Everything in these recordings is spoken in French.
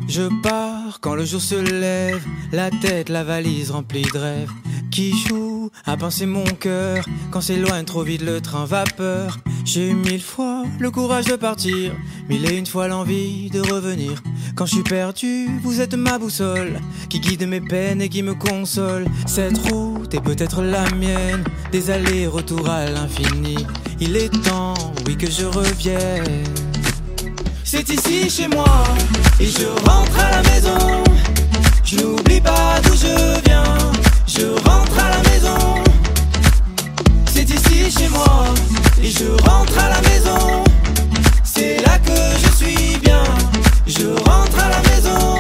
Je pars quand le jour se lève, la tête, la valise remplie de rêves qui joue à pincer mon cœur. Quand s'éloigne trop vite le train vapeur, j'ai eu 1000 fois le courage de partir, 1001 fois l'envie de revenir. Quand je suis perdu, vous êtes ma boussole qui guide mes peines et qui me console. Cette route est peut-être la mienne, des allers-retours à l'infini. Il est temps, oui, que je revienne. C'est ici chez moi, et je rentre à la maison. Je n'oublie pas d'où je viens, je rentre à la maison. C'est ici chez moi, et je rentre à la maison. C'est là que je suis bien, je rentre à la maison.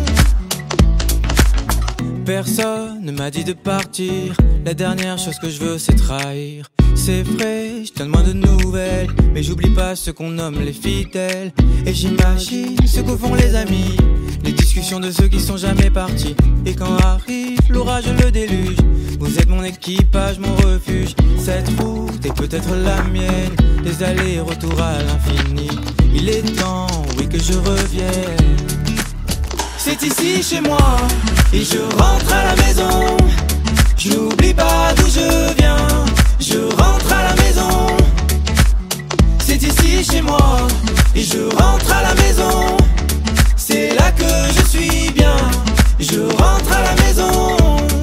Personne ne m'a dit de partir, la dernière chose que je veux c'est trahir. C'est vrai, je donne moins de nouvelles, mais j'oublie pas ce qu'on nomme les fidèles. Et j'imagine ce que font les amis, les discussions de ceux qui sont jamais partis. Et quand arrive l'orage, le déluge, vous êtes mon équipage, mon refuge. Cette route est peut-être la mienne, des allers-retours à l'infini. Il est temps, oui, que je revienne. C'est ici chez moi, et je rentre à la maison. Je n'oublie pas d'où je viens, je rentre à la maison. C'est ici chez moi, et je rentre à la maison. C'est là que je suis bien, je rentre à la maison.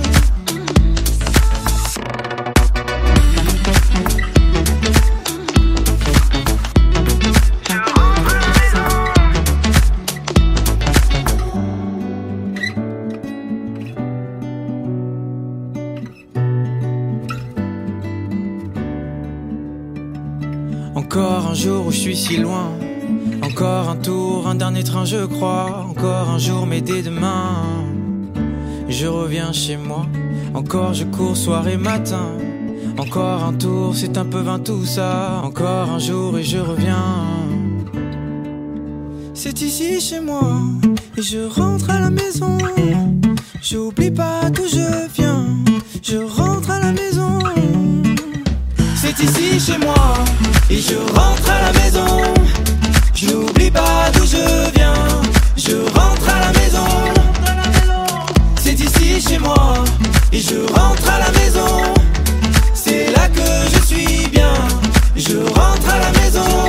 Encore un jour où je suis si loin, encore un tour, un dernier train je crois. Encore un jour mais dès demain je reviens chez moi. Encore je cours soir et matin, encore un tour, c'est un peu vain tout ça. Encore un jour et je reviens. C'est ici chez moi, et je rentre à la maison. J'oublie pas d'où je viens, je rentre à la maison. C'est ici chez moi, et je rentre à la maison. Je n'oublie pas d'où je viens, je rentre à la maison. C'est ici chez moi, et je rentre à la maison. C'est là que je suis bien, je rentre à la maison.